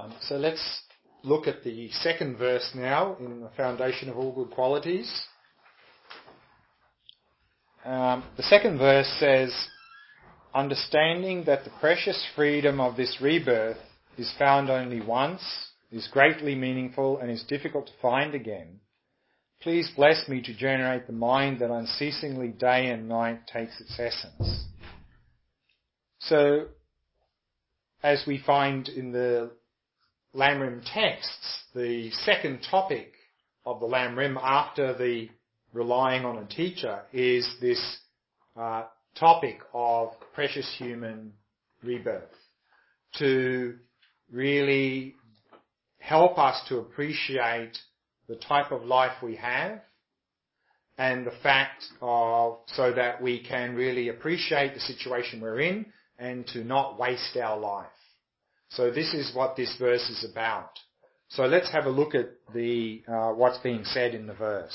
So let's look at the second verse now in the foundation of all good qualities. The second verse says, understanding that the precious freedom of this rebirth is found only once, is greatly meaningful and is difficult to find again, please bless me to generate the mind that unceasingly day and night takes its essence. So, as we find in the Lamrim texts, the second topic of the Lamrim after the relying on a teacher is this topic of precious human rebirth, to really help us to appreciate the type of life we have and the fact of, so that we can really appreciate the situation we're in and to not waste our life. So this is what this verse is about. So let's have a look at the what's being said in the verse.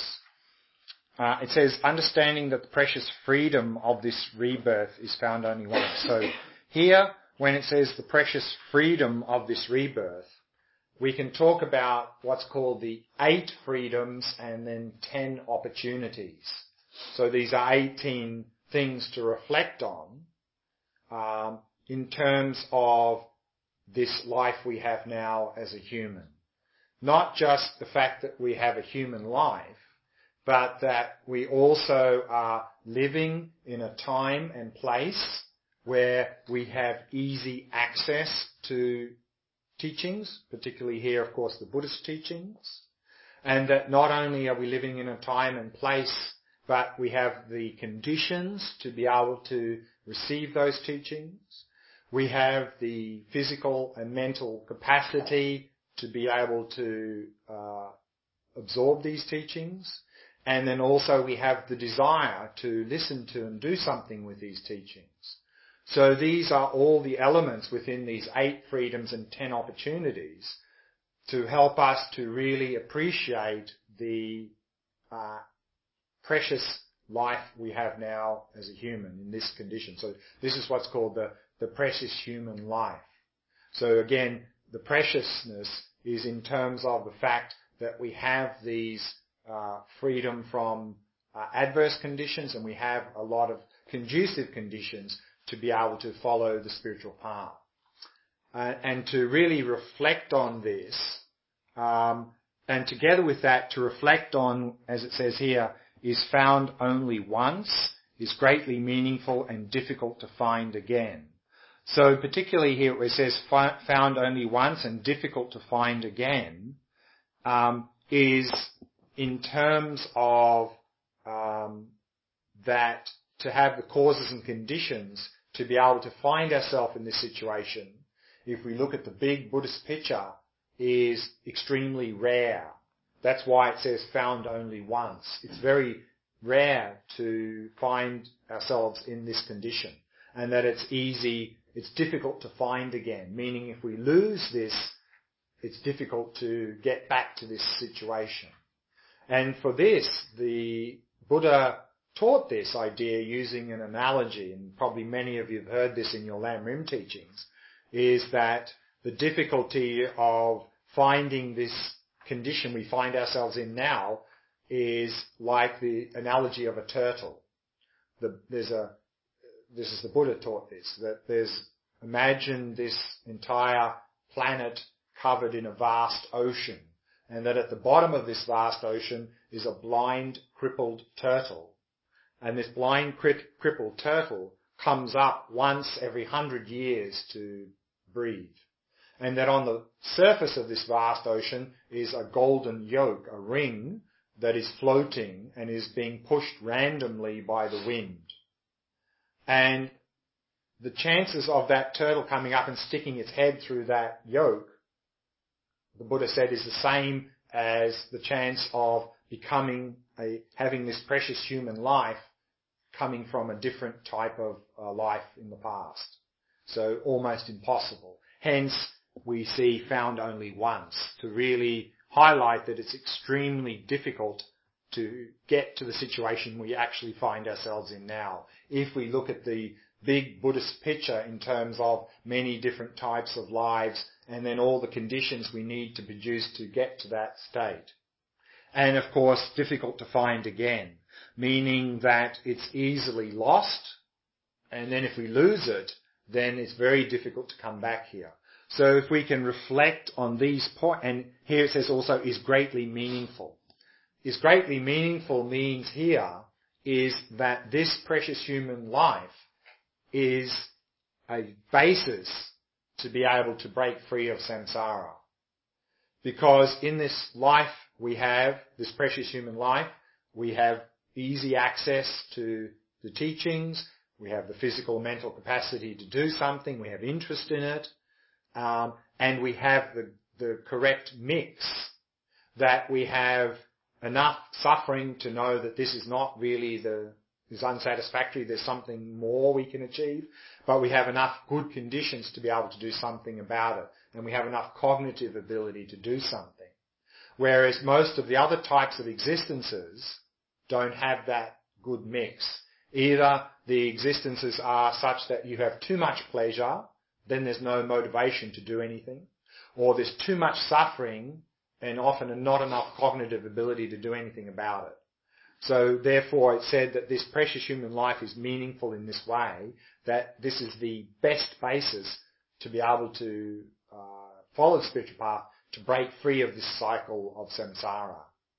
It says, understanding that the precious freedom of this rebirth is found only once. So here, when it says the precious freedom of this rebirth, we can talk about what's called the 8 freedoms and then 10 opportunities. So these are 18 things to reflect on in terms of this life we have now as a human. Not just the fact that we have a human life, but that we also are living in a time and place where we have easy access to teachings, particularly here, of course, the Buddhist teachings, and that not only are we living in a time and place, but we have the conditions to be able to receive those teachings. We have the physical and mental capacity to be able to absorb these teachings. And then also we have the desire to listen to and do something with these teachings. So these are all the elements within these 8 freedoms and 10 opportunities to help us to really appreciate the precious life we have now as a human in this condition. So this is what's called the precious human life. So again, the preciousness is in terms of the fact that we have these freedom from adverse conditions, and we have a lot of conducive conditions to be able to follow the spiritual path. And to really reflect on this, and together with that, to reflect on, as it says here, is found only once, is greatly meaningful and difficult to find again. So particularly here where it says found only once and difficult to find again, is in terms of that to have the causes and conditions to be able to find ourselves in this situation, if we look at the big Buddhist picture, is extremely rare. That's why it says found only once. It's very rare to find ourselves in this condition, and that it's difficult to find again, meaning if we lose this, it's difficult to get back to this situation. And for this, the Buddha taught this idea using an analogy, and probably many of you have heard this in your Lamrim teachings, is that the difficulty of finding this condition we find ourselves in now is like the analogy of a turtle. This is the Buddha taught this, that imagine this entire planet covered in a vast ocean, and that at the bottom of this vast ocean is a blind, crippled turtle. And this blind, crippled turtle comes up once every 100 years to breathe. And that on the surface of this vast ocean is a golden yoke, a ring, that is floating and is being pushed randomly by the wind. And the chances of that turtle coming up and sticking its head through that yoke, the Buddha said, is the same as the chance of having this precious human life coming from a different type of life in the past. So almost impossible. Hence, we see found only once, to really highlight that it's extremely difficult to get to the situation we actually find ourselves in now. If we look at the big Buddhist picture in terms of many different types of lives and then all the conditions we need to produce to get to that state. And of course, difficult to find again, meaning that it's easily lost, and then if we lose it, then it's very difficult to come back here. So if we can reflect on these points, and here it says also, is greatly meaningful. Is greatly meaningful means here is that this precious human life is a basis to be able to break free of samsara. Because in this life we have, this precious human life, we have easy access to the teachings, we have the physical and mental capacity to do something, we have interest in it, and we have the correct mix, that we have enough suffering to know that this is not really is unsatisfactory, there's something more we can achieve, but we have enough good conditions to be able to do something about it, and we have enough cognitive ability to do something. Whereas most of the other types of existences don't have that good mix. Either the existences are such that you have too much pleasure, then there's no motivation to do anything, or there's too much suffering and often not enough cognitive ability to do anything about it. So therefore it said that this precious human life is meaningful in this way, that this is the best basis to be able to follow the spiritual path, to break free of this cycle of samsara.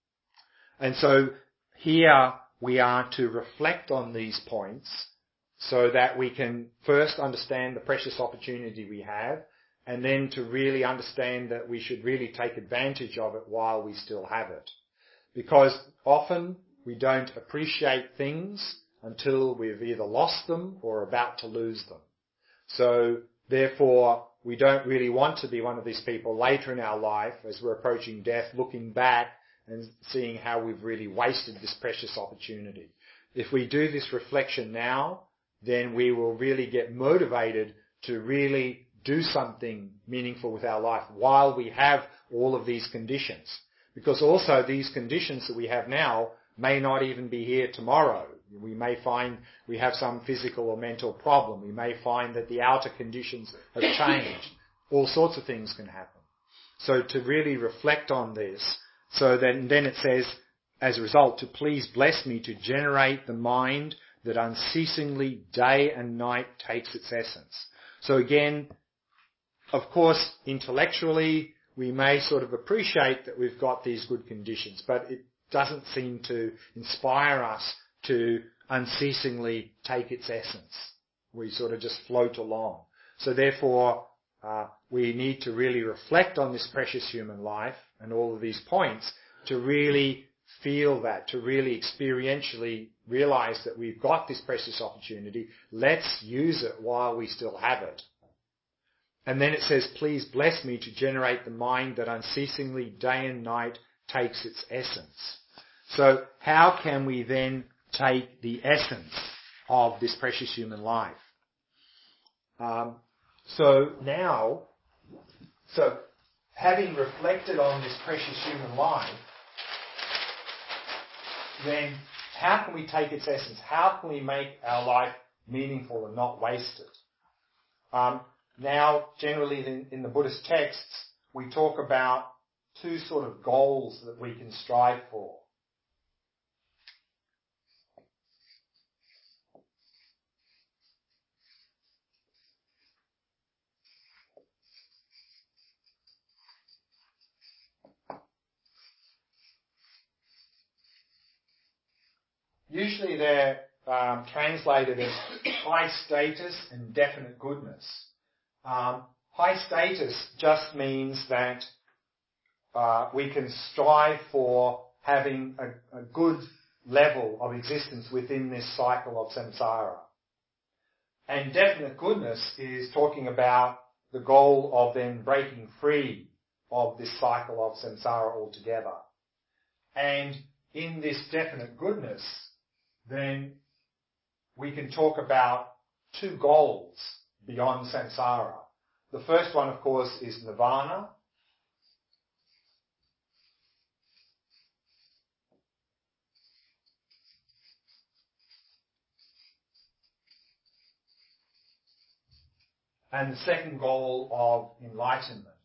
And so here we are to reflect on these points so that we can first understand the precious opportunity we have, and then to really understand that we should really take advantage of it while we still have it. Because often we don't appreciate things until we've either lost them or are about to lose them. So therefore, we don't really want to be one of these people later in our life, as we're approaching death, looking back and seeing how we've really wasted this precious opportunity. If we do this reflection now, then we will really get motivated to really do something meaningful with our life while we have all of these conditions. Because also these conditions that we have now may not even be here tomorrow. We may find we have some physical or mental problem. We may find that the outer conditions have changed. All sorts of things can happen. So to really reflect on this, so then it says, as a result, to please bless me to generate the mind that unceasingly day and night takes its essence. So again, of course, intellectually, we may sort of appreciate that we've got these good conditions, but it doesn't seem to inspire us to unceasingly take its essence. We sort of just float along. So therefore, we need to really reflect on this precious human life and all of these points to really feel that, to really experientially realize that we've got this precious opportunity. Let's use it while we still have it. And then it says, please bless me to generate the mind that unceasingly day and night takes its essence. So how can we then take the essence of this precious human life? So having reflected on this precious human life, then how can we take its essence? How can we make our life meaningful and not waste it? Now, generally in the Buddhist texts, we talk about two sort of goals that we can strive for. Usually they're translated as high status and definite goodness. High status just means that we can strive for having a good level of existence within this cycle of samsara. And definite goodness is talking about the goal of then breaking free of this cycle of samsara altogether. And in this definite goodness, then we can talk about two goals beyond samsara. The first one, of course, is nirvana. And the second goal of enlightenment.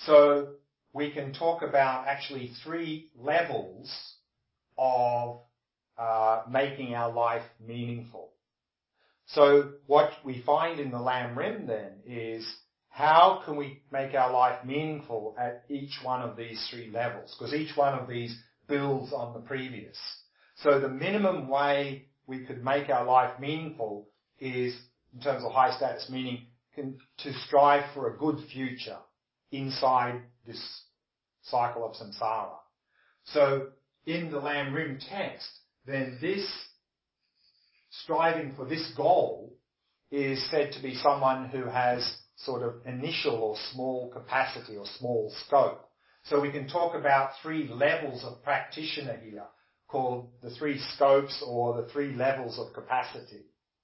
So we can talk about actually 3 levels of making our life meaningful. So what we find in the Lam Rim then is how can we make our life meaningful at each one of these 3 levels? Because each one of these builds on the previous. So the minimum way we could make our life meaningful is, in terms of high status meaning, to strive for a good future inside this cycle of samsara. So in the Lam Rim text, then this striving for this goal is said to be someone who has sort of initial or small capacity or small scope. So we can talk about 3 levels of practitioner here, called the 3 scopes or the 3 levels of capacity.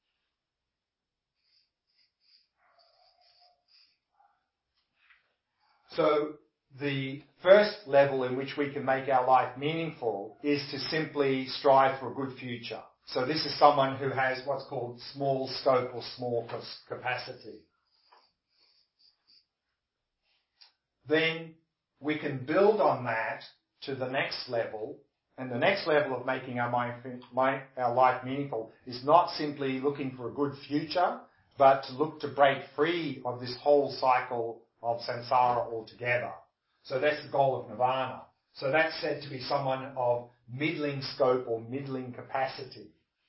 So the first level in which we can make our life meaningful is to simply strive for a good future. So this is someone who has what's called small scope or small capacity. Then we can build on that to the next level, and the next level of making our life meaningful is not simply looking for a good future, but to look to break free of this whole cycle of samsara altogether. So that's the goal of nirvana. So that's said to be someone of middling scope or middling capacity.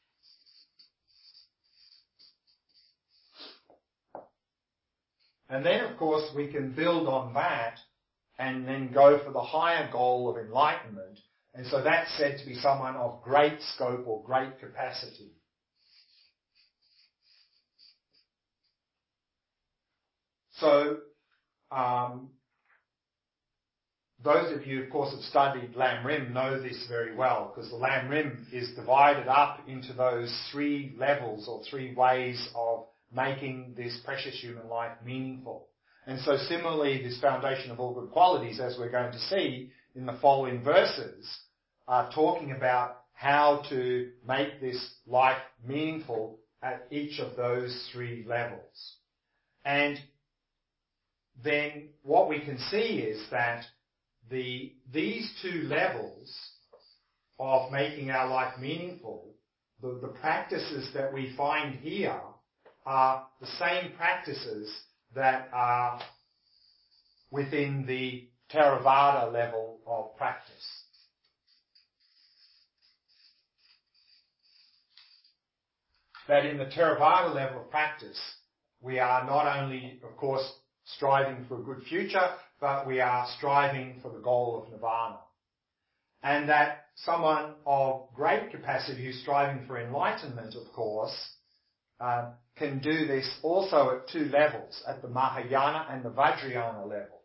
And then, of course, we can build on that and then go for the higher goal of enlightenment. And so that's said to be someone of great scope or great capacity. So, those of you, of course, have studied Lam Rim know this very well, because the Lam Rim is divided up into those 3 levels or 3 ways of making this precious human life meaningful. And so similarly, this foundation of all good qualities, as we're going to see in the following verses, are talking about how to make this life meaningful at each of those 3 levels. And then what we can see is that these 2 levels of making our life meaningful, the practices that we find here are the same practices that are within the Theravada level of practice. That in the Theravada level of practice, we are not only, of course, striving for a good future, but we are striving for the goal of nirvana. And that someone of great capacity who's striving for enlightenment, of course, can do this also at 2 levels, at the Mahayana and the Vajrayana level.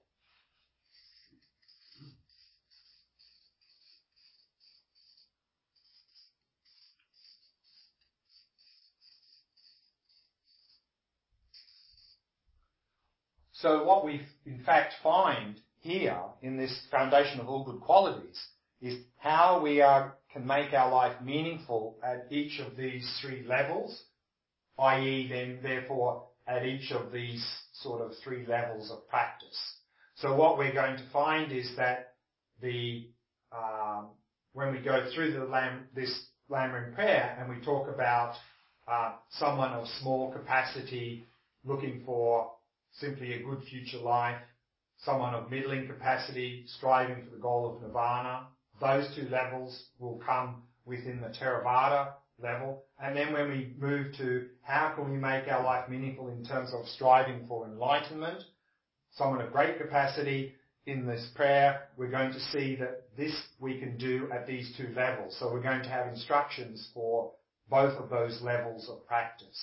So what we in fact find here in this foundation of all good qualities is how we can make our life meaningful at each of these 3 levels, i.e. then therefore at each of these sort of 3 levels of practice. So what we're going to find is that when we go through this Lam Rim prayer and we talk about someone of small capacity looking for simply a good future life, someone of middling capacity striving for the goal of nirvana, those 2 levels will come within the Theravada level. And then when we move to how can we make our life meaningful in terms of striving for enlightenment, someone of great capacity, in this prayer we're going to see that this we can do at these 2 levels. So we're going to have instructions for both of those levels of practice.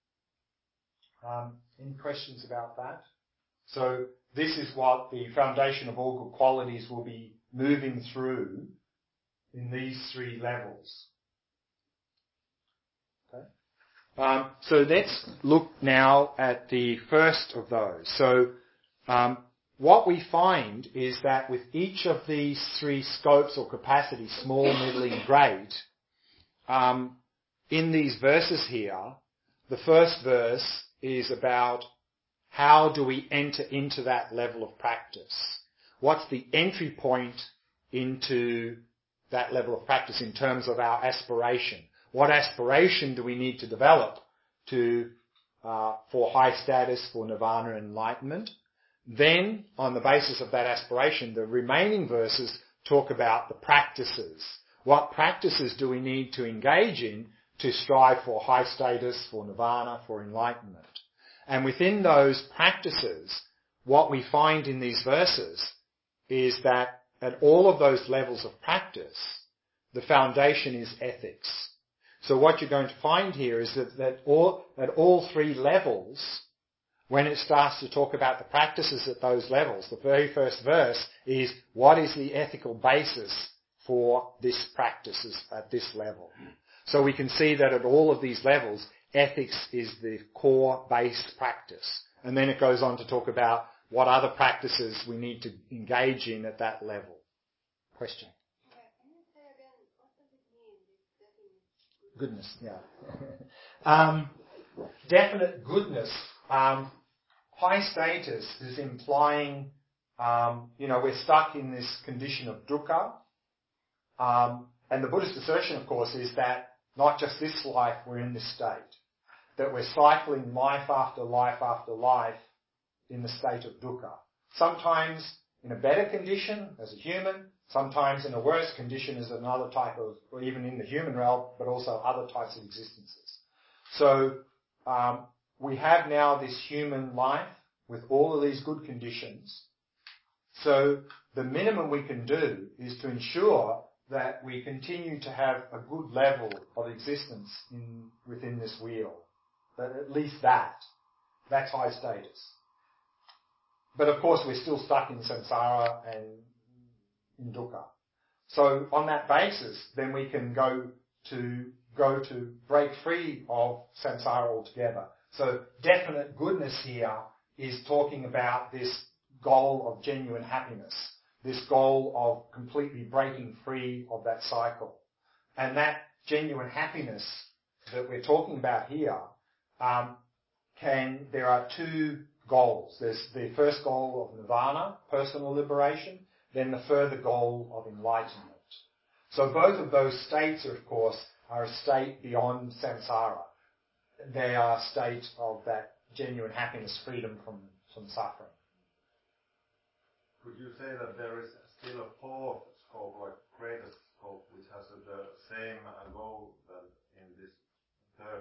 Any questions about that? So this is what the foundation of all good qualities will be moving through in these 3 levels. Okay. So let's look now at the first of those. So what we find is that with each of these 3 scopes or capacities, small, middling, great, in these verses here, the first verse is about how do we enter into that level of practice? What's the entry point into that level of practice in terms of our aspiration? What aspiration do we need to develop for high status, for nirvana and enlightenment? Then, on the basis of that aspiration, the remaining verses talk about the practices. What practices do we need to engage in to strive for high status, for nirvana, for enlightenment? And within those practices, what we find in these verses is that at all of those levels of practice, the foundation is ethics. So what you're going to find here is that at all three levels, when it starts to talk about the practices at those levels, the very first verse is, what is the ethical basis for this practices at this level? So we can see that at all of these levels, ethics is the core base practice. And then it goes on to talk about what other practices we need to engage in at that level. Question? Can you say again, what does it mean, this definition? Goodness, yeah. Definite goodness. High status is implying, we're stuck in this condition of dukkha. And the Buddhist assertion, of course, is that not just this life, we're in this state. That we're cycling life after life after life in the state of dukkha. Sometimes in a better condition as a human, sometimes in a worse condition as another type of, or even in the human realm, but also other types of existences. So, we have now this human life with all of these good conditions. So the minimum we can do is to ensure that we continue to have a good level of existence within this wheel. But at least that's high status. But of course we're still stuck in samsara and in dukkha. So on that basis, then we can go to break free of samsara altogether. So definite goodness here is talking about this goal of genuine happiness, this goal of completely breaking free of that cycle. And that genuine happiness that we're talking about here, there are two goals. There's the first goal of nirvana, personal liberation, then the further goal of enlightenment. So both of those states, of course, are a state beyond samsara. They are states of that genuine happiness, freedom from suffering. Could you say that there is still a fourth scope, like greater scope, which has the same goal than in this third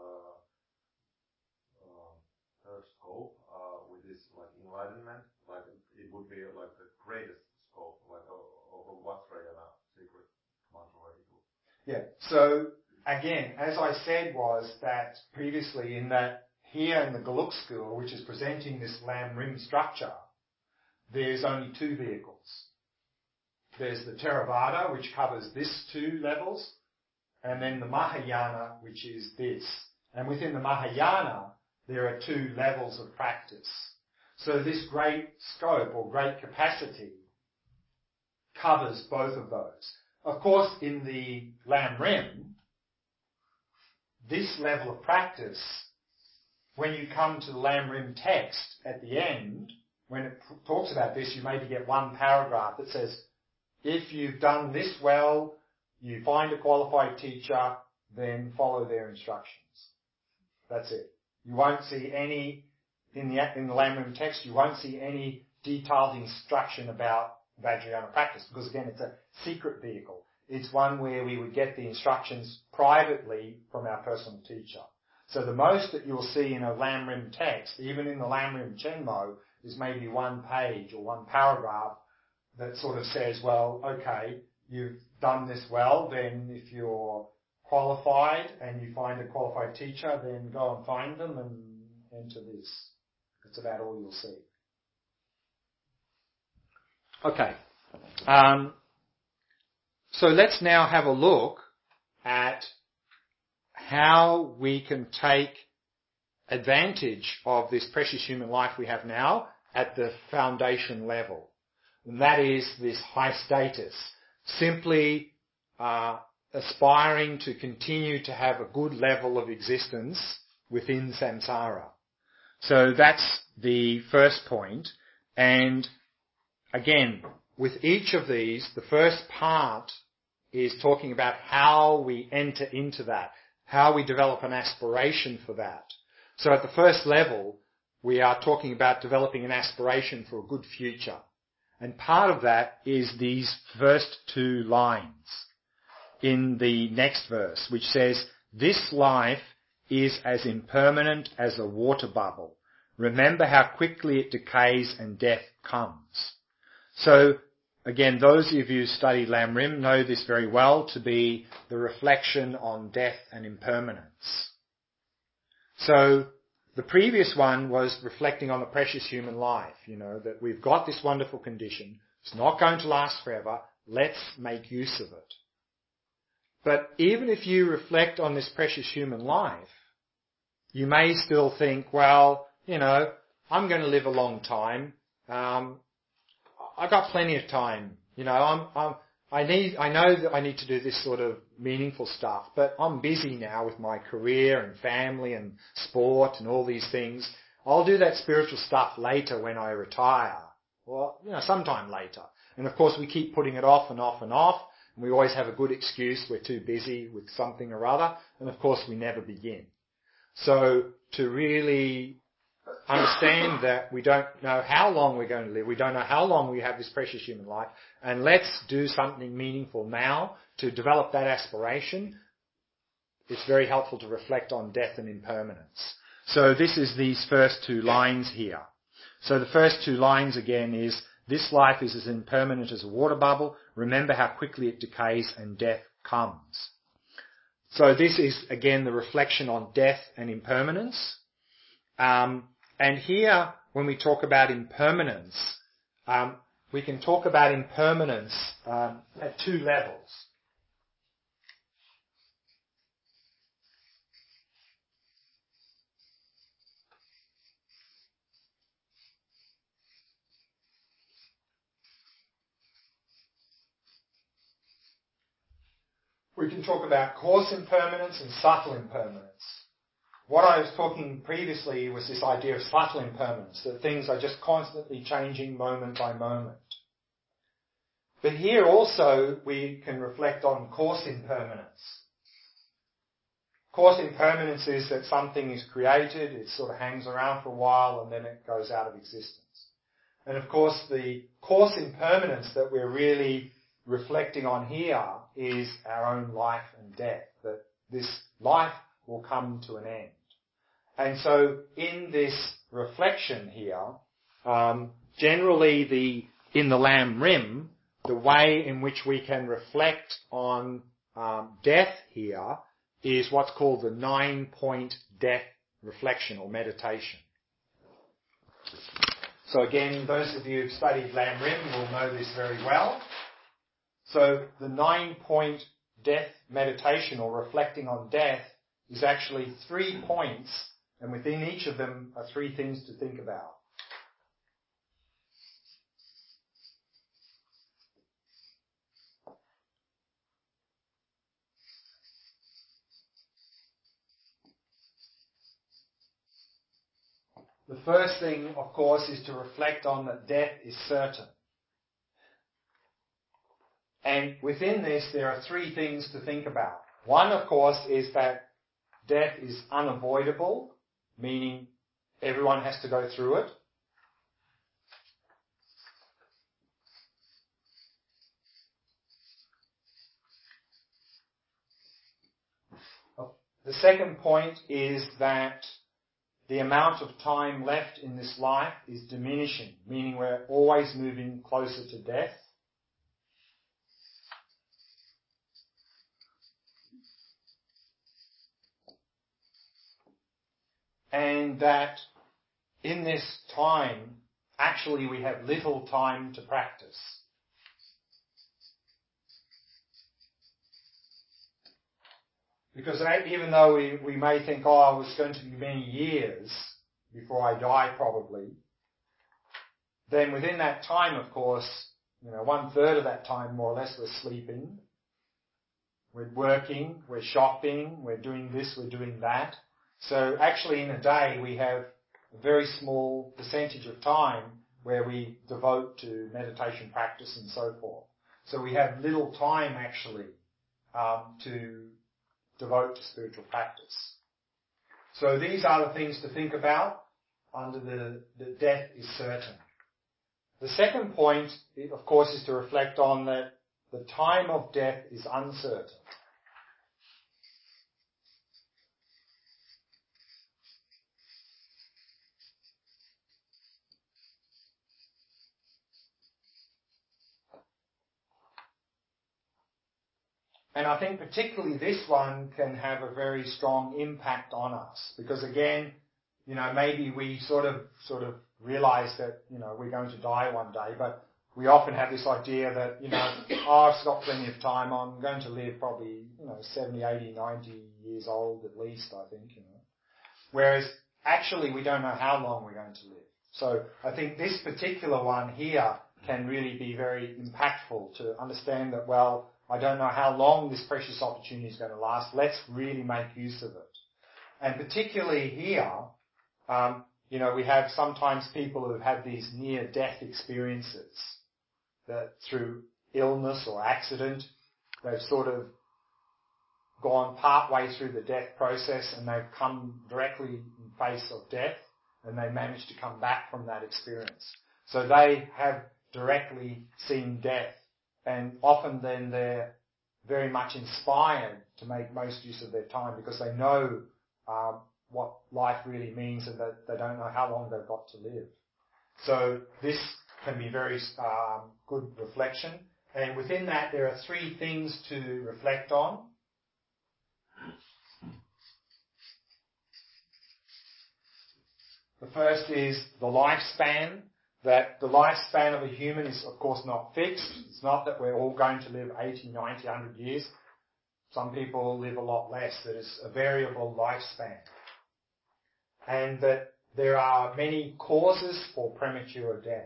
scope, with this like enlightenment? Like it would be like the greatest scope, like of Vajrayana secret mantra. Yeah. So again, as I said, was that previously in that here in the Geluk school, which is presenting this Lam Rim structure, there's only two vehicles. There's the Theravada, which covers this two levels, and then the Mahayana, which is this. And within the Mahayana, there are two levels of practice. So this great scope or great capacity covers both of those. Of course, in the Lam Rim, this level of practice, when you come to the Lam Rim text at the end, when it talks about this, you maybe get one paragraph that says, if you've done this well, you find a qualified teacher, then follow their instructions. That's it. You won't see any, in the Lam Rim text, you won't see any detailed instruction about Vajrayana practice, because again, it's a secret vehicle. It's one where we would get the instructions privately from our personal teacher. So the most that you'll see in a Lam Rim text, even in the Lam Rim Chenmo, is maybe one page or one paragraph that sort of says, well, okay, you've done this well, then if you're qualified and you find a qualified teacher, then go and find them and enter this. That's about all you'll see. Okay. So let's now have a look at how we can take advantage of this precious human life we have now at the foundation level. And that is this high status. Simply aspiring to continue to have a good level of existence within samsara. So that's the first point. And again, with each of these, the first part is talking about how we enter into that, how we develop an aspiration for that. So at the first level, we are talking about developing an aspiration for a good future. And part of that is these first two lines in the next verse, which says, "This life is as impermanent as a water bubble. Remember how quickly it decays and death comes." So, again, those of you who studied Lam Rim know this very well to be the reflection on death and impermanence. So, the previous one was reflecting on the precious human life, that we've got this wonderful condition. It's not going to last forever. Let's make use of it. But even if you reflect on this precious human life, you may still think, well, I'm going to live a long time. I've got plenty of time. I know that I need to do this sort of meaningful stuff, but I'm busy now with my career and family and sport and all these things. I'll do that spiritual stuff later when I retire. Well, sometime later. And of course we keep putting it off and off and off. And we always have a good excuse. We're too busy with something or other. And of course we never begin. So to really understand that we don't know how long we're going to live, we don't know how long we have this precious human life, and let's do something meaningful now to develop that aspiration. It's very helpful to reflect on death and impermanence. So this is these first two lines here. So the first two lines again is, "This life is as impermanent as a water bubble. Remember how quickly it decays and death comes." So this is again the reflection on death and impermanence. And here, when we talk about impermanence, we can talk about impermanence at two levels. We can talk about coarse impermanence and subtle impermanence. What I was talking previously was this idea of subtle impermanence, that things are just constantly changing moment by moment. But here also we can reflect on coarse impermanence. Coarse impermanence is that something is created, it sort of hangs around for a while and then it goes out of existence. And of course the coarse impermanence that we're really reflecting on here is our own life and death, that this life will come to an end. And so in this reflection here, generally in the Lam Rim, the way in which we can reflect on death here is what's called the 9-point death reflection or meditation. So again, those of you who've studied Lam Rim will know this very well. So the 9-point death meditation or reflecting on death is actually 3 points, and within each of them are 3 things to think about. The first thing, of course, is to reflect on that death is certain. And within this, there are 3 things to think about. One, of course, is that death is unavoidable, meaning everyone has to go through it. The second point is that the amount of time left in this life is diminishing, meaning we're always moving closer to death. And that in this time, actually we have little time to practice. Because even though we may think, it's going to be many years before I die probably, then within that time, of course, 1/3 of that time more or less we're sleeping, we're working, we're shopping, we're doing this, we're doing that. So actually in a day we have a very small percentage of time where we devote to meditation practice and so forth. So we have little time actually to devote to spiritual practice. So these are the things to think about under the death is certain. The second point, of course, is to reflect on that the time of death is uncertain. And I think particularly this one can have a very strong impact on us because again, maybe we sort of realize that, we're going to die one day, but we often have this idea that, I've got plenty of time, I'm going to live probably, 70, 80, 90 years old at least, I think, Whereas actually we don't know how long we're going to live. So I think this particular one here can really be very impactful to understand that, well, I don't know how long this precious opportunity is going to last. Let's really make use of it. And particularly here, we have sometimes people who have had these near-death experiences that through illness or accident, they've sort of gone part way through the death process and they've come directly in face of death and they managed to come back from that experience. So they have directly seen death. And often then they're very much inspired to make most use of their time because they know what life really means and that they don't know how long they've got to live. So this can be very good reflection. And within that there are three things to reflect on. The first is the lifespan. That the lifespan of a human is, of course, not fixed. It's not that we're all going to live 80, 90, 100 years. Some people live a lot less. That is a variable lifespan. And that there are many causes for premature death.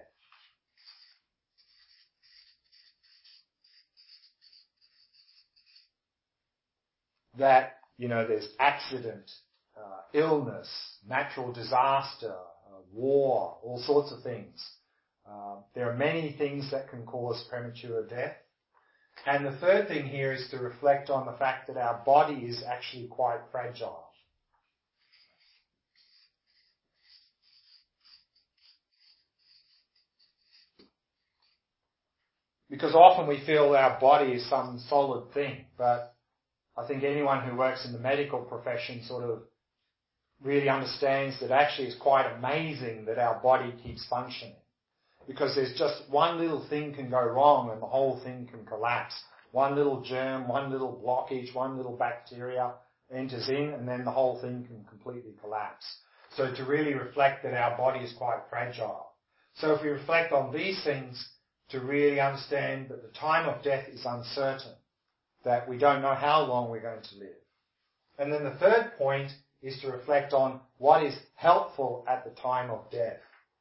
That, there's accident, illness, natural disaster, war, all sorts of things. There are many things that can cause premature death. And the third thing here is to reflect on the fact that our body is actually quite fragile. Because often we feel our body is some solid thing, but I think anyone who works in the medical profession sort of really understands that actually it's quite amazing that our body keeps functioning. Because there's just one little thing can go wrong and the whole thing can collapse. One little germ, one little blockage, one little bacteria enters in and then the whole thing can completely collapse. So to really reflect that our body is quite fragile. So if we reflect on these things to really understand that the time of death is uncertain, that we don't know how long we're going to live. And then the third point is to reflect on what is helpful at the time of death.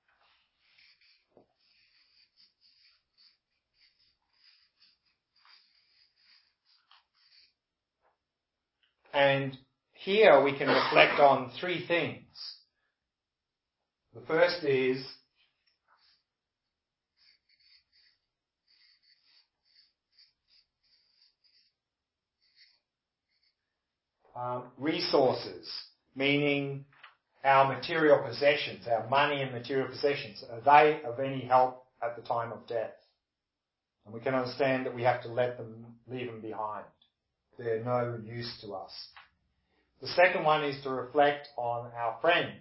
And here we can reflect on three things. The first is resources, meaning our material possessions, our money and material possessions. Are they of any help at the time of death? And we can understand that we have to leave them behind. They're no use to us. The second one is to reflect on our friends.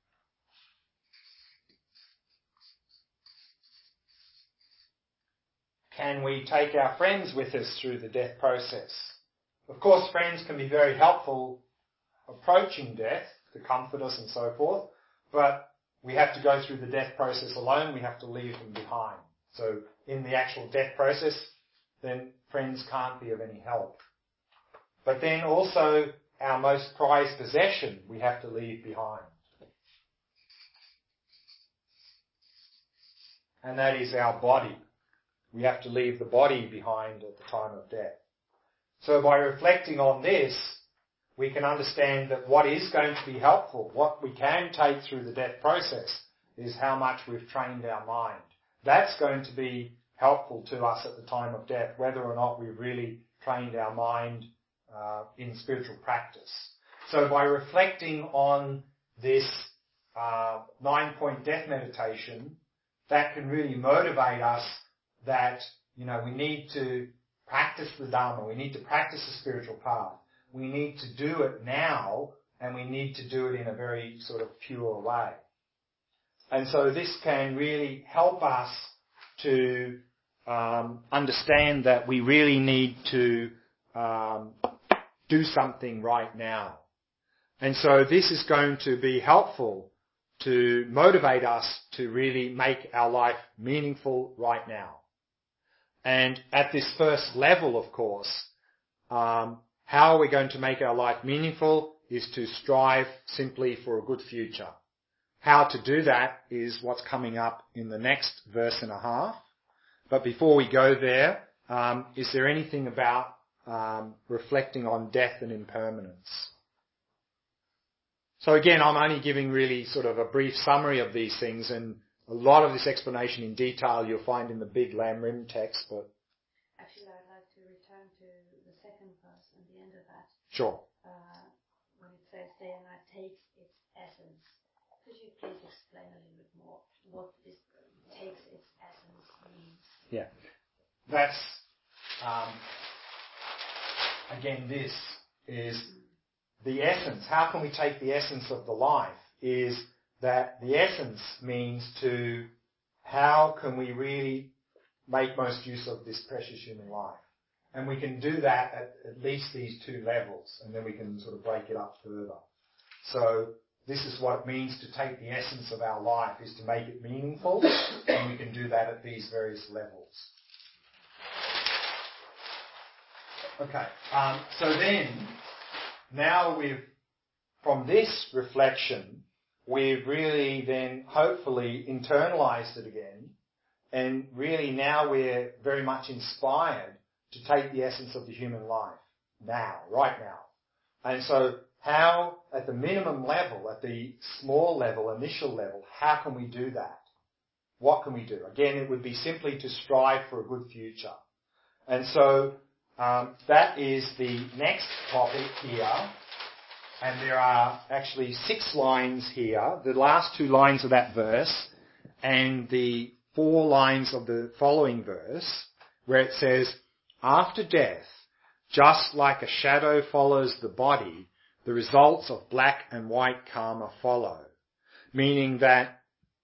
Can we take our friends with us through the death process? Of course, friends can be very helpful approaching death to comfort us and so forth, but we have to go through the death process alone. We have to leave them behind. So in the actual death process, then friends can't be of any help. But then also our most prized possession we have to leave behind. And that is our body. We have to leave the body behind at the time of death. So by reflecting on this, we can understand that what is going to be helpful, what we can take through the death process, is how much we've trained our mind. That's going to be helpful to us at the time of death, whether or not we've really trained our mind in spiritual practice. So by reflecting on this 9-point death meditation, that can really motivate us that, we need to practice the Dharma, we need to practice the spiritual path. We need to do it now, and we need to do it in a very sort of pure way. And so this can really help us to understand that we really need to do something right now. And so this is going to be helpful to motivate us to really make our life meaningful right now. And at this first level, of course, how are we going to make our life meaningful is to strive simply for a good future. How to do that is what's coming up in the next verse and a half. But before we go there, is there anything about reflecting on death and impermanence? So again, I'm only giving really sort of a brief summary of these things, and a lot of this explanation in detail you'll find in the big Lam Rim text, but... Actually, I'd like to return to the second verse and the end of that. Sure. When it says, day and night takes its essence. Could you please explain a little bit more what this takes its essence means? Yeah. That's, again, this is the essence. How can we take the essence of the life? Is that the essence means to how can we really make most use of this precious human life? And we can do that at least these two levels, and then we can sort of break it up further. So this is what it means to take the essence of our life, is to make it meaningful, and we can do that at these various levels. Okay, so then, now from this reflection, we've really then hopefully internalized it again, and really now we're very much inspired to take the essence of the human life now, right now. And so how, at the minimum level, at the small level, initial level, how can we do that? What can we do? Again, it would be simply to strive for a good future. And so that is the next topic here. And there are actually 6 lines here, the last 2 lines of that verse, and the 4 lines of the following verse, where it says, after death, just like a shadow follows the body, the results of black and white karma follow. Meaning that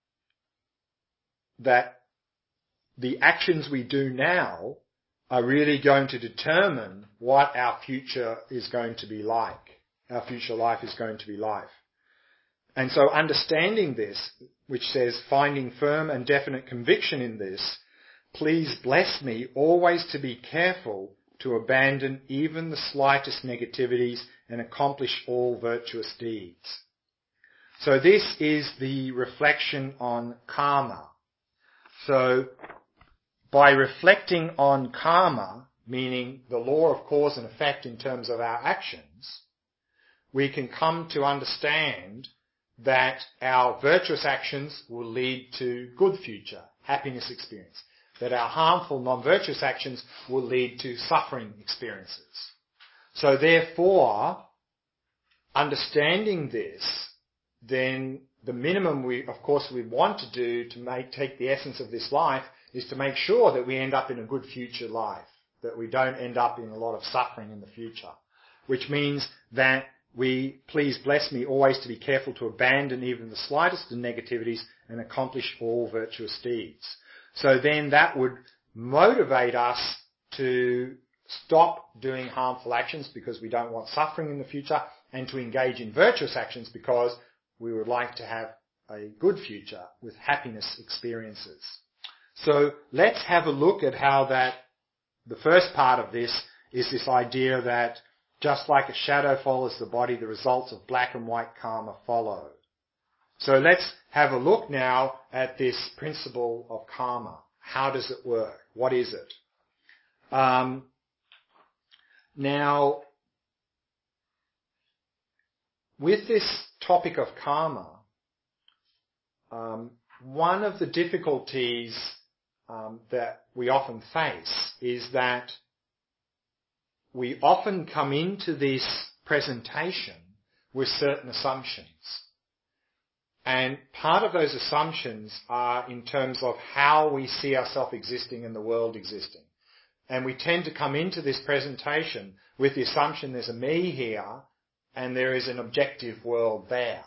the actions we do now are really going to determine what our future is going to be like. Our future life is going to be life. And so understanding this, which says, finding firm and definite conviction in this, please bless me always to be careful to abandon even the slightest negativities and accomplish all virtuous deeds. So this is the reflection on karma. So by reflecting on karma, meaning the law of cause and effect in terms of our actions, we can come to understand that our virtuous actions will lead to good future, happiness experience. That our harmful, non-virtuous actions will lead to suffering experiences. So therefore, understanding this, then the minimum we want to do to take the essence of this life is to make sure that we end up in a good future life, that we don't end up in a lot of suffering in the future. Which means that we, please bless me always to be careful to abandon even the slightest of negativities and accomplish all virtuous deeds. So then that would motivate us to stop doing harmful actions because we don't want suffering in the future, and to engage in virtuous actions because we would like to have a good future with happiness experiences. So let's have a look at how the first part of this is this idea that just like a shadow follows the body, the results of black and white karma follow. So let's have a look now at this principle of karma. How does it work? What is it? Now, with this topic of karma, one of the difficulties that we often face is that we often come into this presentation with certain assumptions. And part of those assumptions are in terms of how we see ourselves existing and the world existing. And we tend to come into this presentation with the assumption there's a me here and there is an objective world there.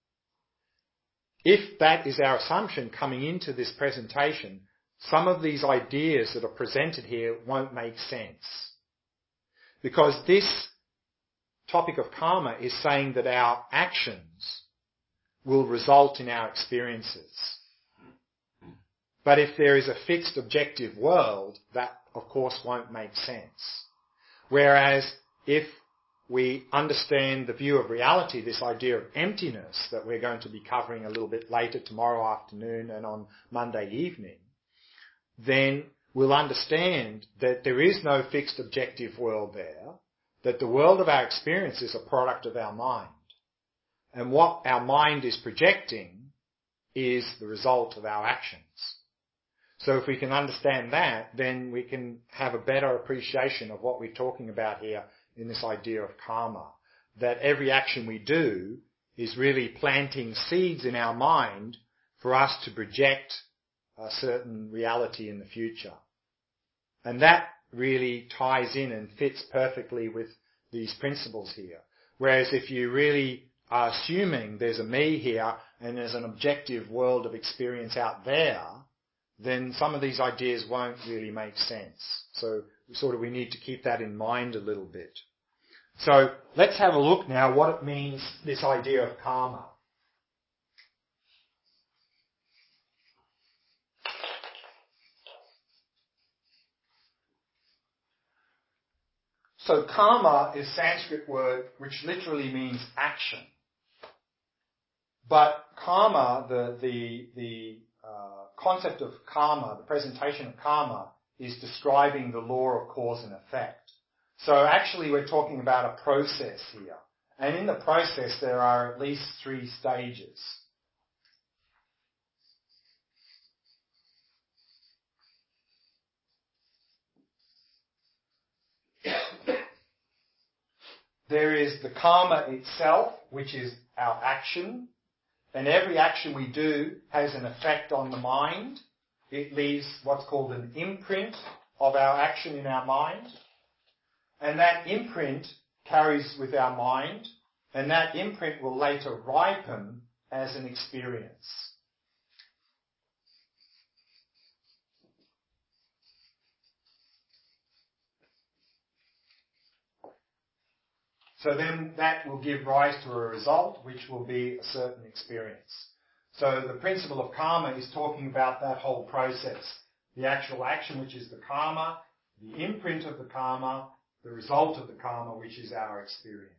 If that is our assumption coming into this presentation, some of these ideas that are presented here won't make sense. Because this topic of karma is saying that our actions will result in our experiences. But if there is a fixed objective world, that of course won't make sense. Whereas if we understand the view of reality, this idea of emptiness that we're going to be covering a little bit later tomorrow afternoon and on Monday evening, then we'll understand that there is no fixed objective world there, that the world of our experience is a product of our mind. And what our mind is projecting is the result of our actions. So if we can understand that, then we can have a better appreciation of what we're talking about here in this idea of karma. That every action we do is really planting seeds in our mind for us to project a certain reality in the future. And that really ties in and fits perfectly with these principles here. Whereas if you really are assuming there's a me here and there's an objective world of experience out there, then some of these ideas won't really make sense. So we need to keep that in mind a little bit. So let's have a look now what it means, this idea of karma. So karma is a Sanskrit word which literally means action. But karma, the concept of karma, the presentation of karma, is describing the law of cause and effect. So actually we're talking about a process here. And in the process there are at least 3 stages. There is the karma itself, which is our action. And every action we do has an effect on the mind. It leaves what's called an imprint of our action in our mind. And that imprint carries with our mind. And that imprint will later ripen as an experience. So then that will give rise to a result, which will be a certain experience. So the principle of karma is talking about that whole process. The actual action, which is the karma, the imprint of the karma, the result of the karma, which is our experience.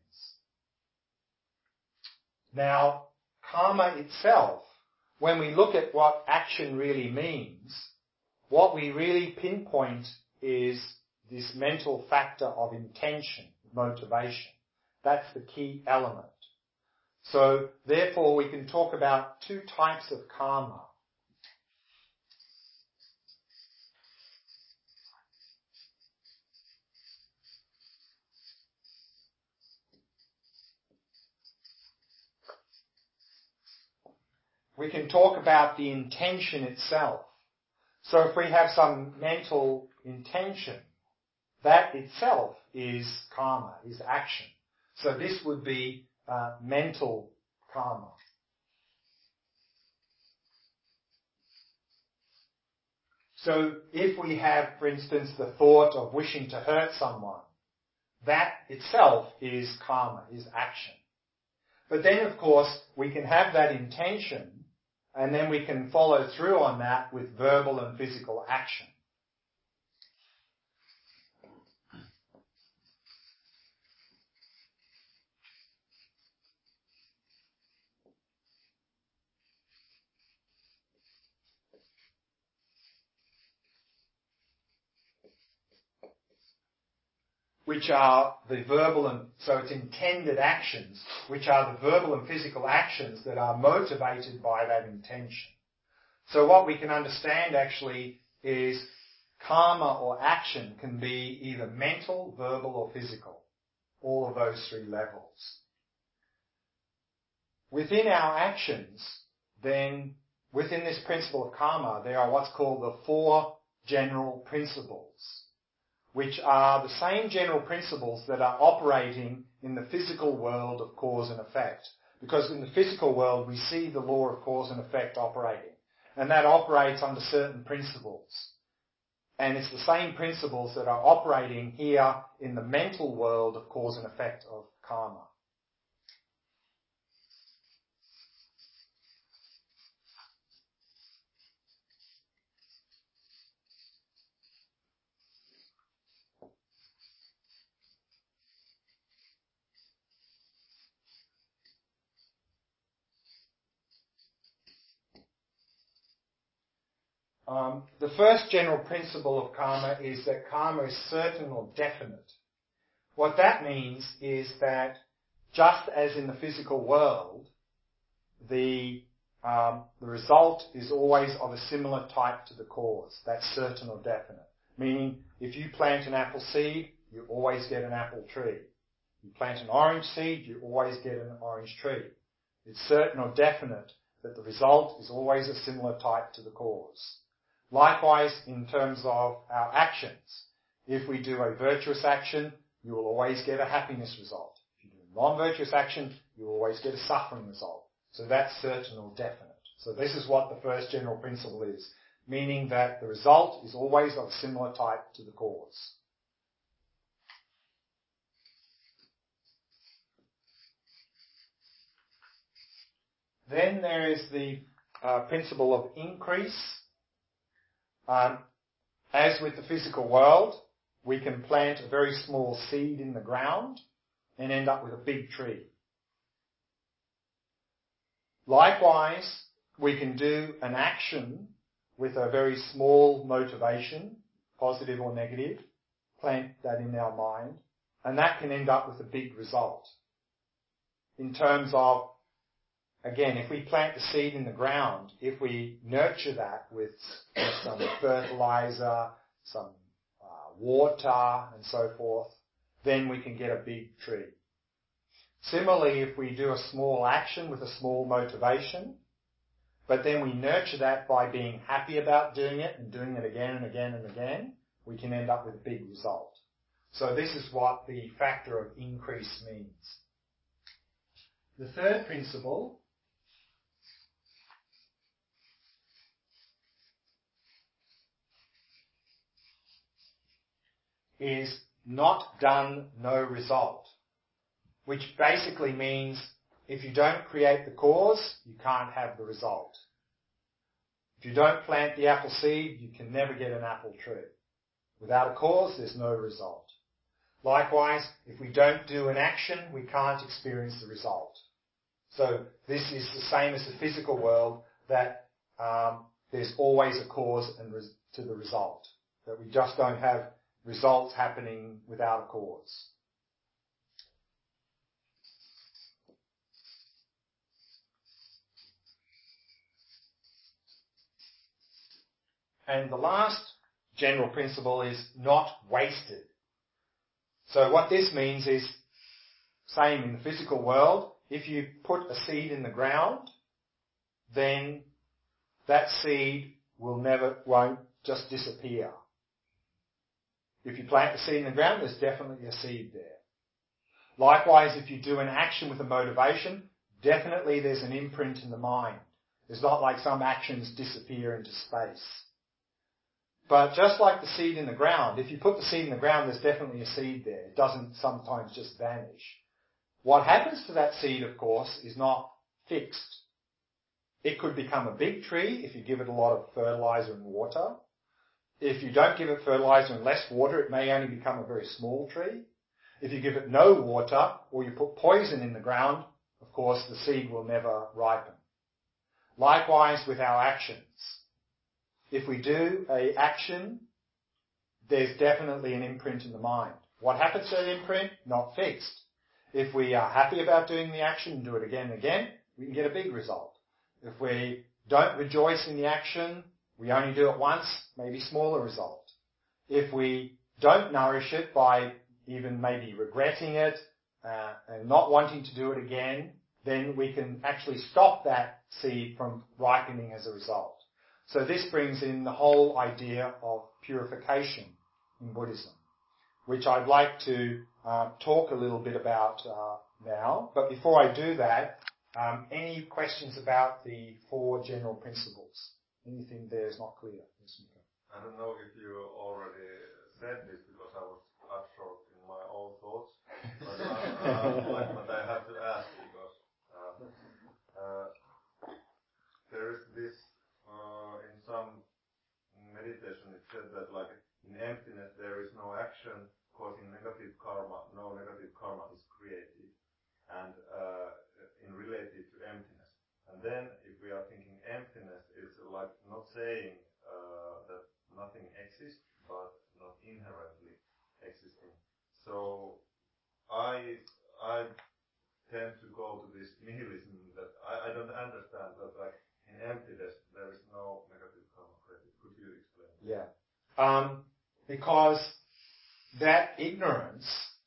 Now, karma itself, when we look at what action really means, what we really pinpoint is this mental factor of intention, motivation. That's the key element. So, therefore, we can talk about 2 types of karma. We can talk about the intention itself. So if we have some mental intention, that itself is karma, is action. So this would be mental karma. So if we have, for instance, the thought of wishing to hurt someone, that itself is karma, is action. But then, of course, we can have that intention, and then we can follow through on that with verbal and physical action. which are the verbal and, so it's intended actions, which are the verbal and physical actions that are motivated by that intention. So what we can understand actually is karma or action can be either mental, verbal or physical. All of those three levels. Within our actions, then, within this principle of karma, there are what's called the 4 general principles, which are the same general principles that are operating in the physical world of cause and effect. Because in the physical world, we see the law of cause and effect operating. And that operates under certain principles. And it's the same principles that are operating here in the mental world of cause and effect of karma. The first general principle of karma is that karma is certain or definite. What that means is that just as in the physical world, the result is always of a similar type to the cause. That's certain or definite. Meaning, if you plant an apple seed, you always get an apple tree. You plant an orange seed, you always get an orange tree. It's certain or definite that the result is always a similar type to the cause. Likewise, in terms of our actions, if we do a virtuous action, you will always get a happiness result. If you do a non-virtuous action, you will always get a suffering result. So that's certain or definite. So this is what the first general principle is, meaning that the result is always of a similar type to the cause. Then there is the principle of increase. As with the physical world, we can plant a very small seed in the ground and end up with a big tree. Likewise, we can do an action with a very small motivation, positive or negative, plant that in our mind, and that can end up with a big result. In terms of, again, if we plant the seed in the ground, if we nurture that with some fertilizer, some water and so forth, then we can get a big tree. Similarly, if we do a small action with a small motivation, but then we nurture that by being happy about doing it and doing it again and again and again, we can end up with a big result. So this is what the factor of increase means. The third principle is not done, no result, which basically means if you don't create the cause, you can't have the result. If you don't plant the apple seed, you can never get an apple tree. Without a cause, there's no result. Likewise, if we don't do an action, we can't experience the result. So this is the same as the physical world, that there's always a cause and to the result, that we just don't have results happening without a cause. And the last general principle is not wasted. So what this means is, same in the physical world, if you put a seed in the ground, then that seed won't just disappear. If you plant the seed in the ground, there's definitely a seed there. Likewise, if you do an action with a motivation, definitely there's an imprint in the mind. It's not like some actions disappear into space. But just like the seed in the ground, if you put the seed in the ground, there's definitely a seed there. It doesn't sometimes just vanish. What happens to that seed, of course, is not fixed. It could become a big tree if you give it a lot of fertilizer and water. If you don't give it fertilizer and less water, it may only become a very small tree. If you give it no water or you put poison in the ground, of course, the seed will never ripen. Likewise with our actions. If we do an action, there's definitely an imprint in the mind. What happens to that imprint? Not fixed. If we are happy about doing the action and do it again and again, we can get a big result. If we don't rejoice in the action, we only do it once, maybe smaller result. If we don't nourish it by even maybe regretting it and not wanting to do it again, then we can actually stop that seed from ripening as a result. So this brings in the whole idea of purification in Buddhism, which I'd like to talk a little bit about now. But before I do that, any questions about the 4 general principles? Anything there is not clear? I don't know if you already said this because I was absorbed in my own thoughts, but I have to ask because there is this in some meditation it said that like in emptiness there is no action causing negative karma, no negative karma is created, and in related to emptiness. And then if we are thinking emptiness, it's like not saying that nothing exists, but not inherently existing. So I tend to go to this nihilism that I don't understand that like in emptiness there is no negative karma credit. Could you explain? Yeah. Because that ignorance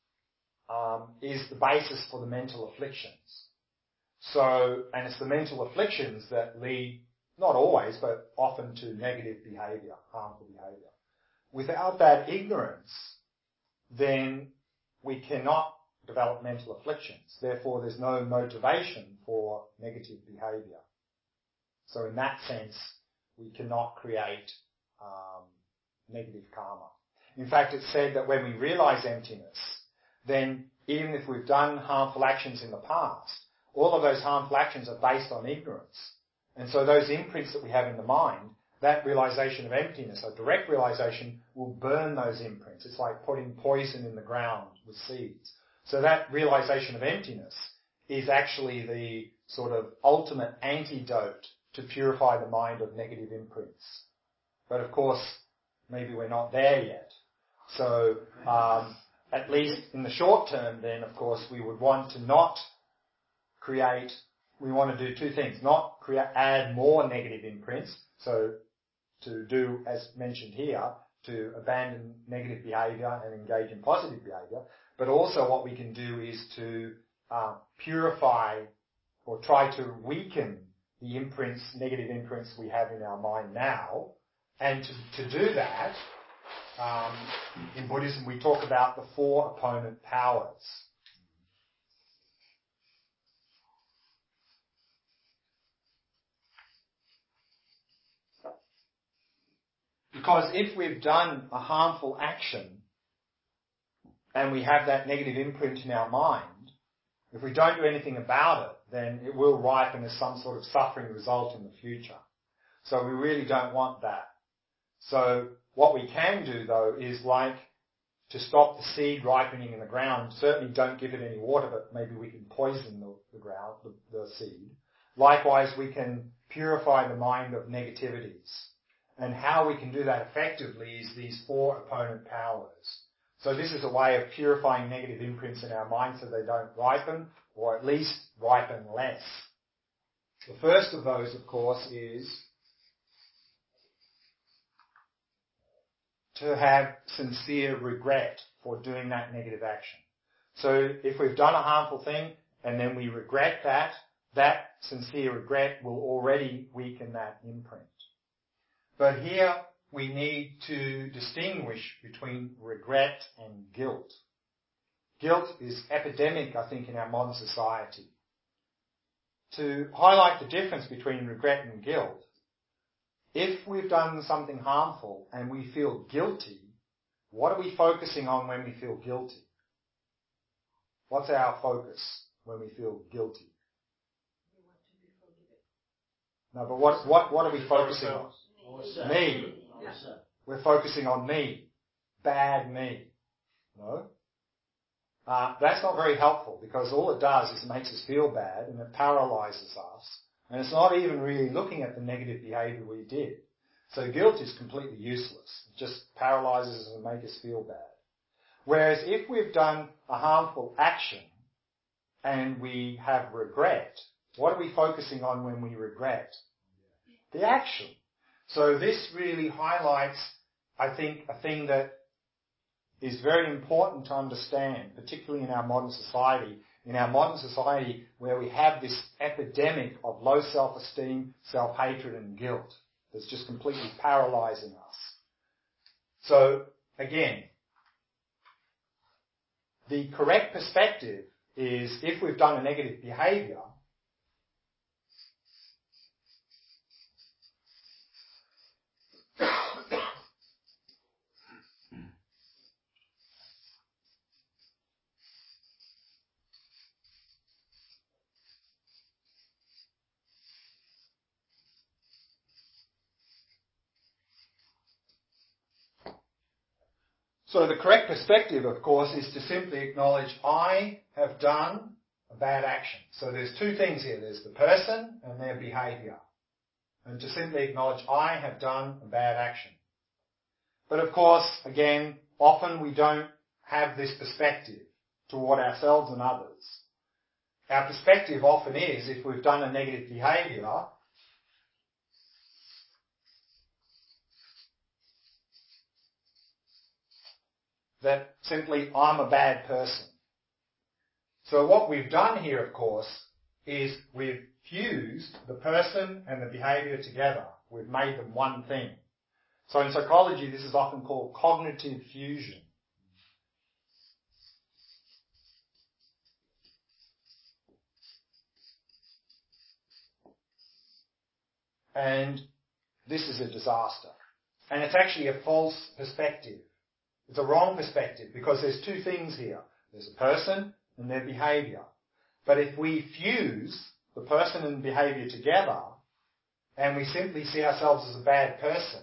is the basis for the mental afflictions. So, and it's the mental afflictions that lead, not always, but often to negative behavior, harmful behavior. Without that ignorance, then we cannot develop mental afflictions. Therefore, there's no motivation for negative behavior. So in that sense, we cannot create negative karma. In fact, it's said that when we realize emptiness, then even if we've done harmful actions in the past, all of those harmful actions are based on ignorance. And so those imprints that we have in the mind, that realization of emptiness, a direct realization, will burn those imprints. It's like putting poison in the ground with seeds. So that realization of emptiness is actually the sort of ultimate antidote to purify the mind of negative imprints. But of course, maybe we're not there yet. So at least in the short term then, of course, we would want to not create, we want to do 2 things. Not add more negative imprints, so to do, as mentioned here, to abandon negative behavior and engage in positive behavior. But also what we can do is to purify or try to weaken the imprints, negative imprints we have in our mind now. And to do that, in Buddhism we talk about the 4 opponent powers. Because if we've done a harmful action and we have that negative imprint in our mind, if we don't do anything about it, then it will ripen as some sort of suffering result in the future. So we really don't want that. So what we can do, though, is like to stop the seed ripening in the ground. Certainly don't give it any water, but maybe we can poison the ground, the seed. Likewise, we can purify the mind of negativities. And how we can do that effectively is these 4 opponent powers. So this is a way of purifying negative imprints in our mind so they don't ripen, or at least ripen less. The first of those, of course, is to have sincere regret for doing that negative action. So if we've done a harmful thing and then we regret that, that sincere regret will already weaken that imprint. But here we need to distinguish between regret and guilt. Guilt is epidemic, I think, in our modern society. To highlight the difference between regret and guilt, if we've done something harmful and we feel guilty, what are we focusing on when we feel guilty? What's our focus when we feel guilty? We want to be forgiven. No, but what are we focusing on? Me. Yeah. We're focusing on me. Bad me. No? That's not very helpful because all it does is it makes us feel bad and it paralyzes us. And it's not even really looking at the negative behavior we did. So guilt is completely useless. It just paralyzes us and makes us feel bad. Whereas if we've done a harmful action and we have regret, what are we focusing on when we regret? The action. So this really highlights, I think, a thing that is very important to understand, particularly in our modern society. In our modern society where we have this epidemic of low self-esteem, self-hatred and guilt that's just completely paralyzing us. So, again, the correct perspective is if we've done a negative behavior, so the correct perspective, of course, is to simply acknowledge I have done a bad action. So there's two things here. There's the person and their behavior. And to simply acknowledge I have done a bad action. But of course, again, often we don't have this perspective toward ourselves and others. Our perspective often is, if we've done a negative behavior, that simply I'm a bad person. So what we've done here, of course, is we've fused the person and the behavior together. We've made them one thing. So in psychology, this is often called cognitive fusion. And this is a disaster. And it's actually a false perspective. It's a wrong perspective because there's two things here. There's a person and their behavior. But if we fuse the person and behavior together and we simply see ourselves as a bad person,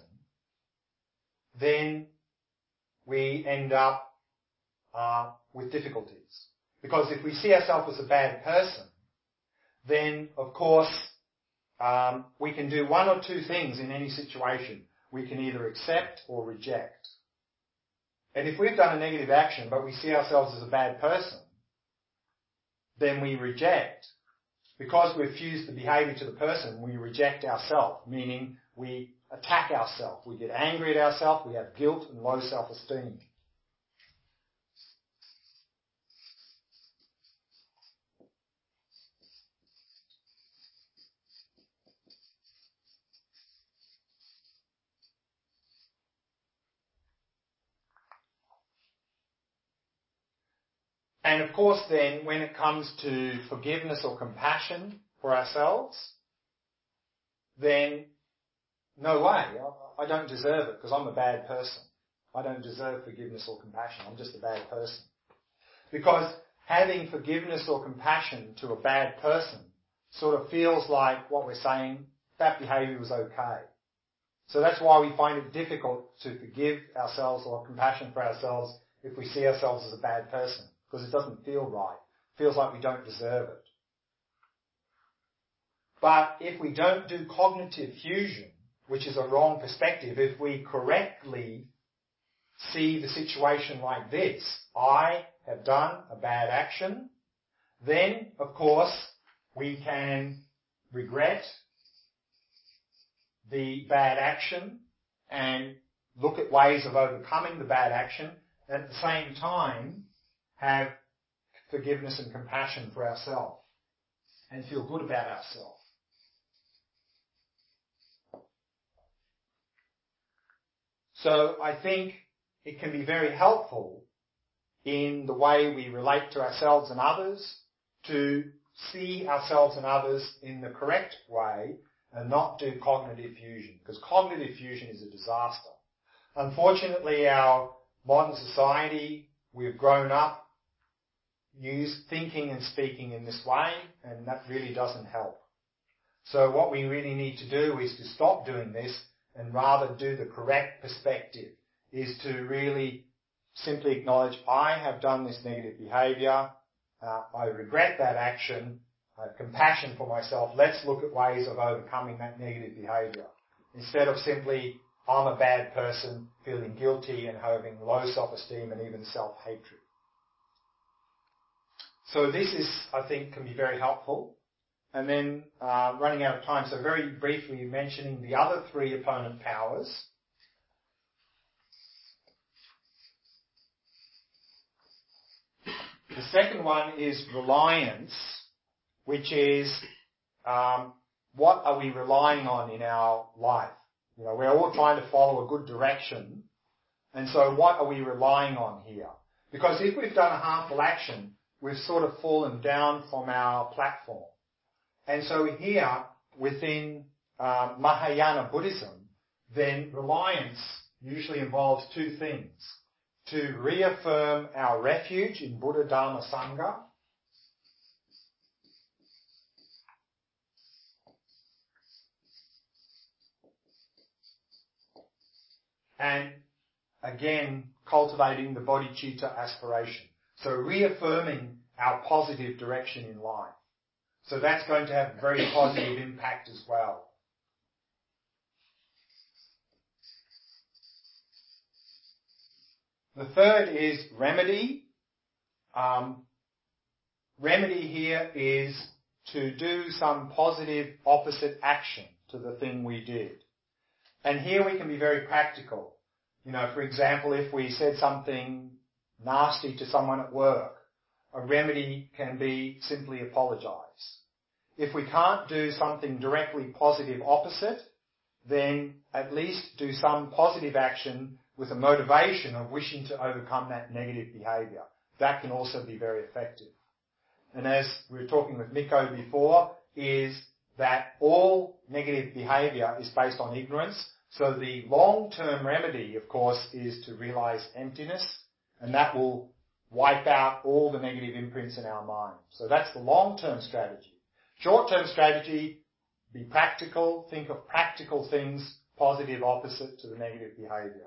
then we end up with difficulties. Because if we see ourselves as a bad person, then of course we can do one or two things in any situation. We can either accept or reject. And if we've done a negative action but we see ourselves as a bad person, then we reject. Because we've fused the behavior to the person, we reject ourselves, meaning we attack ourselves. We get angry at ourselves, we have guilt and low self-esteem. And of course then, when it comes to forgiveness or compassion for ourselves, then no way, I don't deserve it because I'm a bad person. I don't deserve forgiveness or compassion. I'm just a bad person. Because having forgiveness or compassion to a bad person sort of feels like what we're saying, that behaviour was okay. So that's why we find it difficult to forgive ourselves or compassion for ourselves if we see ourselves as a bad person. Because it doesn't feel right. It feels like we don't deserve it. But if we don't do cognitive fusion, which is a wrong perspective, if we correctly see the situation like this, I have done a bad action, then, of course, we can regret the bad action and look at ways of overcoming the bad action, and at the same time have forgiveness and compassion for ourselves and feel good about ourselves. So I think it can be very helpful in the way we relate to ourselves and others to see ourselves and others in the correct way and not do cognitive fusion, because cognitive fusion is a disaster. Unfortunately, our modern society, we've grown up thinking and speaking in this way, and that really doesn't help. So what we really need to do is to stop doing this and rather do the correct perspective, is to really simply acknowledge, I have done this negative behaviour, I regret that action, I have compassion for myself, let's look at ways of overcoming that negative behaviour. Instead of simply I'm a bad person, feeling guilty and having low self-esteem and even self-hatred. So this is, I think, can be very helpful. And then running out of time, so very briefly mentioning the other three opponent powers. The second one is reliance, which is what are we relying on in our life? You know, we're all trying to follow a good direction, and so what are we relying on here? Because if we've done a harmful action, we've sort of fallen down from our platform. And so here, within Mahayana Buddhism, then reliance usually involves two things. To reaffirm our refuge in Buddha, Dharma, Sangha, and again, cultivating the bodhicitta aspiration. So reaffirming our positive direction in life. So that's going to have a very positive impact as well. The third is remedy. Remedy here is to do some positive opposite action to the thing we did. And here we can be very practical. You know, for example, if we said something nasty to someone at work, a remedy can be simply apologize. If we can't do something directly positive opposite, then at least do some positive action with a motivation of wishing to overcome that negative behaviour. That can also be very effective. And as we were talking with Miko before, is that all negative behaviour is based on ignorance. So the long-term remedy, of course, is to realise emptiness, and that will wipe out all the negative imprints in our mind. So that's the long-term strategy. Short-term strategy, be practical, think of practical things, positive opposite to the negative behaviour.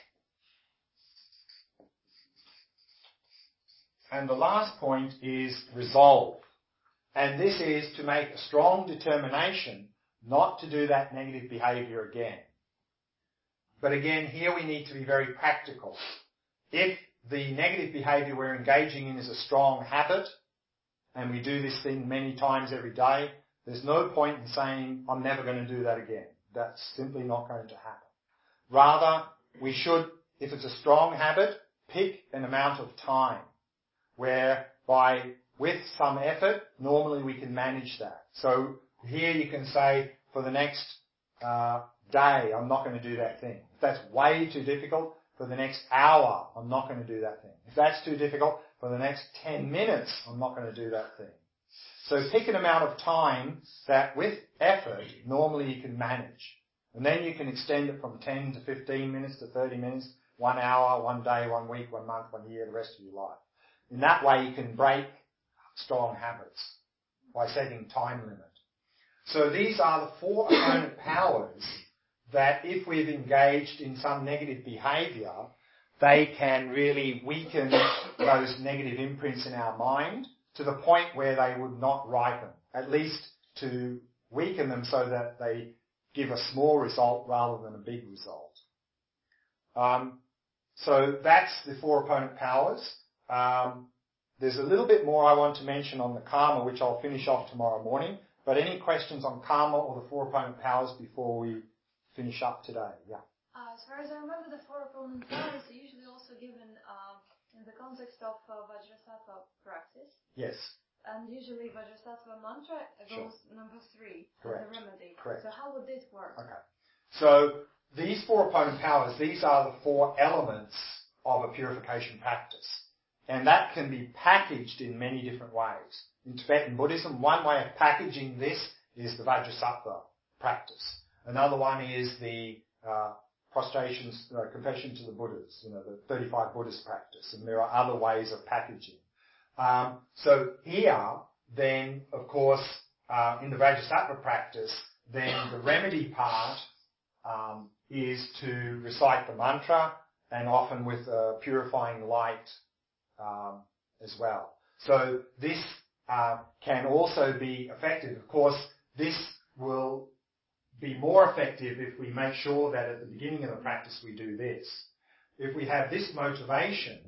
And the last point is resolve. And this is to make a strong determination not to do that negative behaviour again. But again, here we need to be very practical. If the negative behaviour we're engaging in is a strong habit, and we do this thing many times every day, there's no point in saying, I'm never going to do that again. That's simply not going to happen. Rather, we should, if it's a strong habit, pick an amount of time whereby, with some effort, normally we can manage that. So here you can say, for the next day, I'm not going to do that thing. If that's way too difficult, for the next hour, I'm not going to do that thing. If that's too difficult, for the next 10 minutes, I'm not going to do that thing. So pick an amount of time that, with effort, normally you can manage. And then you can extend it from 10 to 15 minutes to 30 minutes, 1 hour, 1 day, 1 week, 1 month, 1 year, the rest of your life. In that way, you can break strong habits by setting time limit. So these are the 4 opponent powers that if we've engaged in some negative behaviour, they can really weaken those negative imprints in our mind to the point where they would not ripen, at least to weaken them so that they give a small result rather than a big result. So that's the 4 opponent powers. There's a little bit more I want to mention on the karma, which I'll finish off tomorrow morning. But any questions on karma or the 4 opponent powers before we finish up today? Yeah. As far as I remember, the 4 opponent powers are usually also given in the context of Vajrasattva practice. Yes. And usually Vajrasattva mantra goes number 3, Correct. the remedy. Correct. So how would this work? Okay. So these 4 opponent powers, these are the 4 elements of a purification practice. And that can be packaged in many different ways. In Tibetan Buddhism, one way of packaging this is the Vajrasattva practice. Another one is the prostrations, confession to the Buddhas, the 35 Buddhist practice. And there are other ways of packaging. So here, then, of course, in the Vajrasattva practice, then the remedy part is to recite the mantra, and often with a purifying light as well. So this can also be effective. Of course, this will be more effective if we make sure that at the beginning of the practice we do this. If we have this motivation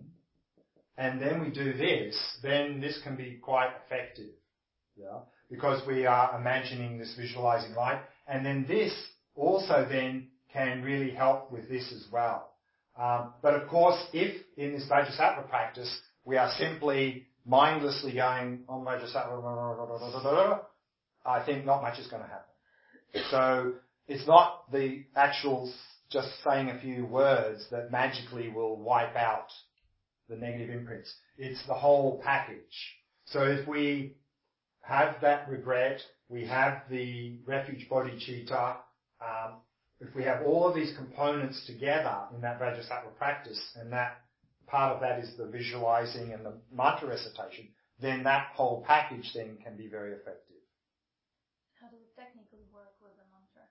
and then we do this, then this can be quite effective. Yeah? Because we are imagining this visualizing light, and then this also then can really help with this as well. But of course, if in this Vajrasattva practice we are simply mindlessly going on Vajrasattva, I think not much is going to happen. So it's not the actual just saying a few words that magically will wipe out the negative imprints. It's the whole package. So if we have that regret, we have the refuge bodhicitta, if we have all of these components together in that Vajrasattva practice, and that part of that is the visualizing and the mantra recitation, then that whole package then can be very effective. How does it technically work with the mantra?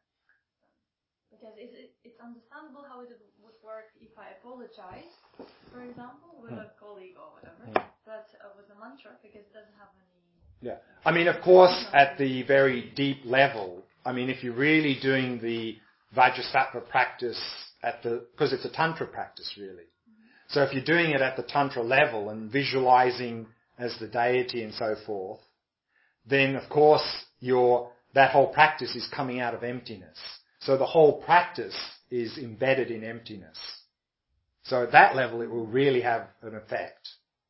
Because it's understandable how it would work if I apologize, for example, with a colleague or whatever, but with the mantra, because it doesn't have any... Yeah. I mean, of course, at the very deep level, I mean, if you're really doing the Vajrasattva practice because it's a Tantra practice, really. So if you're doing it at the Tantra level and visualizing as the deity and so forth, then of course that whole practice is coming out of emptiness. So the whole practice is embedded in emptiness. So at that level it will really have an effect.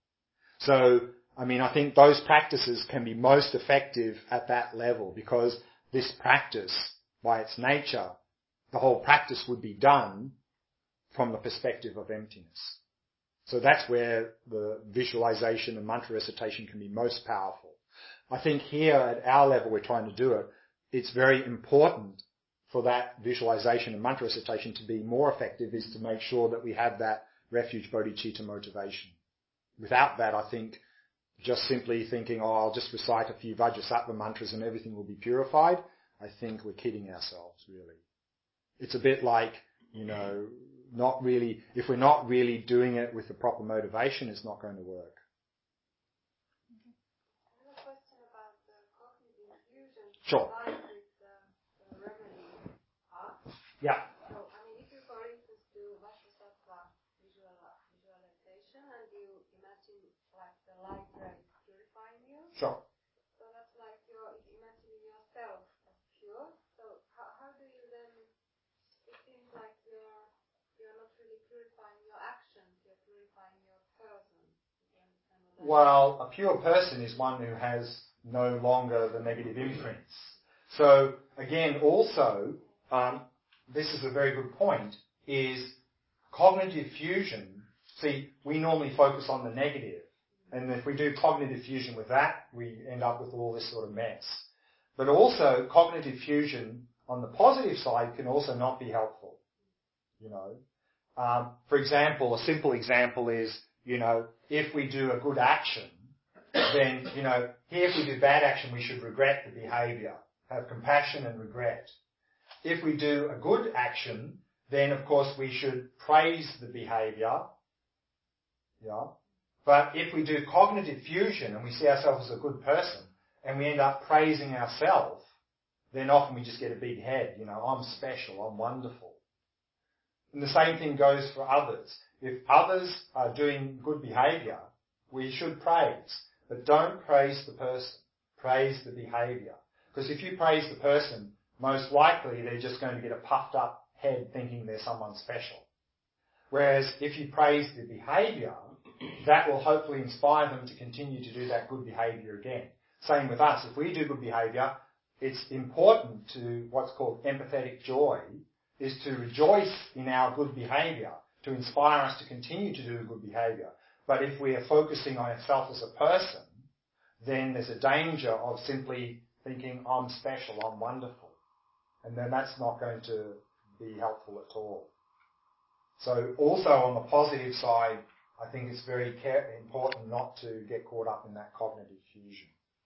So, I mean, I think those practices can be most effective at that level because this practice, by its nature, the whole practice would be done from the perspective of emptiness. So that's where the visualization and mantra recitation can be most powerful. I think here at our level we're trying to do it. It's very important for that visualization and mantra recitation to be more effective is to make sure that we have that refuge bodhicitta motivation. Without that, I think just simply thinking, I'll just recite a few Vajrasattva mantras and everything will be purified, I think we're kidding ourselves, really. It's a bit like, not really, if we're not really doing it with the proper motivation, it's not going to work. I have a question about the cognitive fusion. Sure. Combined with the remedy part. Yeah. So, I mean, if you, for instance, do Vajrasattva visualization and you imagine like the light rays purifying you. Sure. So that's like you're imagining yourself as pure. So how do you then? It seems like you're not really purifying your actions. You're purifying your person. Do you understand what I mean? Well, a pure person is one who has no longer the negative imprints. So again, also, this is a very good point, is cognitive fusion. See, we normally focus on the negative. And if we do cognitive fusion with that, we end up with all this sort of mess. But also, cognitive fusion on the positive side can also not be helpful. For example, a simple example is, if we do a good action, then, here if we do bad action, we should regret the behavior, have compassion and regret. If we do a good action, then of course we should praise the behavior. Yeah. But if we do cognitive fusion and we see ourselves as a good person and we end up praising ourselves, then often we just get a big head. I'm special, I'm wonderful. And the same thing goes for others. If others are doing good behavior, we should praise. But don't praise the person. Praise the behavior. Because if you praise the person, most likely they're just going to get a puffed up head thinking they're someone special. Whereas if you praise the behavior, that will hopefully inspire them to continue to do that good behavior again. Same with us. If we do good behavior, it's important to what's called empathetic joy, is to rejoice in our good behavior, to inspire us to continue to do good behavior. But if we are focusing on ourselves as a person, then there's a danger of simply thinking, I'm special, I'm wonderful. And then that's not going to be helpful at all. So also on the positive side, I think it's very important not to get caught up in that cognitive fusion.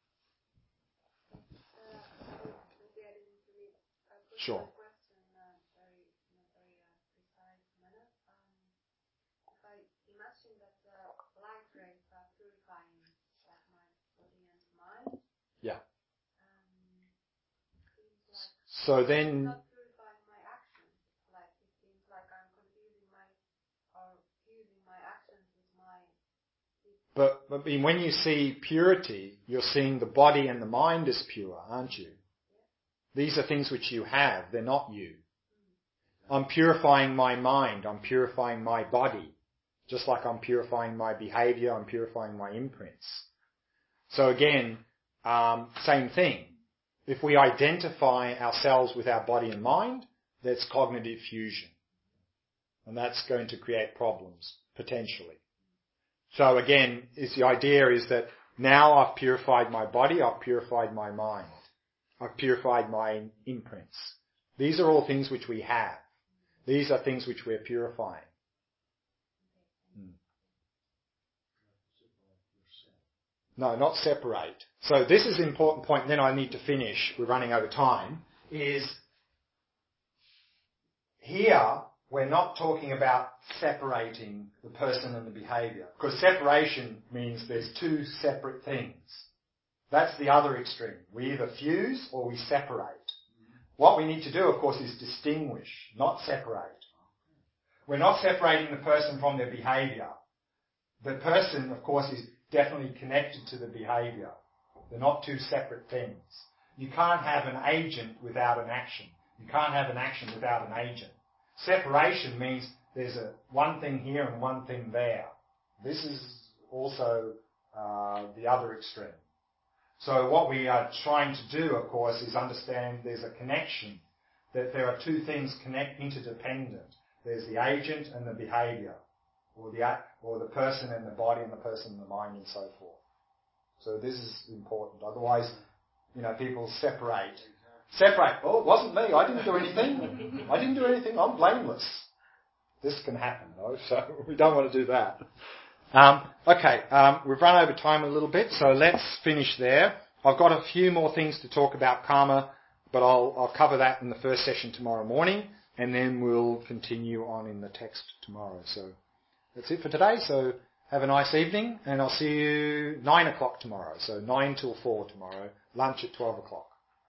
Sure. Question, in a very precise manner. If I imagine that light rays are purifying my body and mind. Yeah. So then, not purifying my actions. Like it seems like I'm confusing my actions with my. but when you see purity, you're seeing the body and the mind as pure, aren't you? These are things which you have, they're not you. I'm purifying my mind, I'm purifying my body. Just like I'm purifying my behavior, I'm purifying my imprints. So again, same thing. If we identify ourselves with our body and mind, that's cognitive fusion. And that's going to create problems, potentially. So again, the idea is that now I've purified my body, I've purified my mind. I've purified my imprints. These are all things which we have. These are things which we're purifying. No, not separate. So this is an important point, and then I need to finish. We're running over time. Is here we're not talking about separating the person and the behaviour. Because separation means there's two separate things. That's the other extreme. We either fuse or we separate. What we need to do, of course, is distinguish, not separate. We're not separating the person from their behaviour. The person, of course, is definitely connected to the behaviour. They're not two separate things. You can't have an agent without an action. You can't have an action without an agent. Separation means there's one thing here and one thing there. This is also the other extreme. So what we are trying to do, of course, is understand there's a connection, that there are two things interdependent. There's the agent and the behaviour, or the person and the body and the person and the mind and so forth. So this is important. Otherwise, people separate. Oh, it wasn't me. I didn't do anything. I'm blameless. This can happen, though, so we don't want to do that. We've run over time a little bit, so let's finish there. I've got a few more things to talk about karma, but I'll cover that in the first session tomorrow morning, and then we'll continue on in the text tomorrow. So that's it for today. So have a nice evening, and I'll see you 9 o'clock tomorrow. So 9 till 4 tomorrow, lunch at 12 o'clock.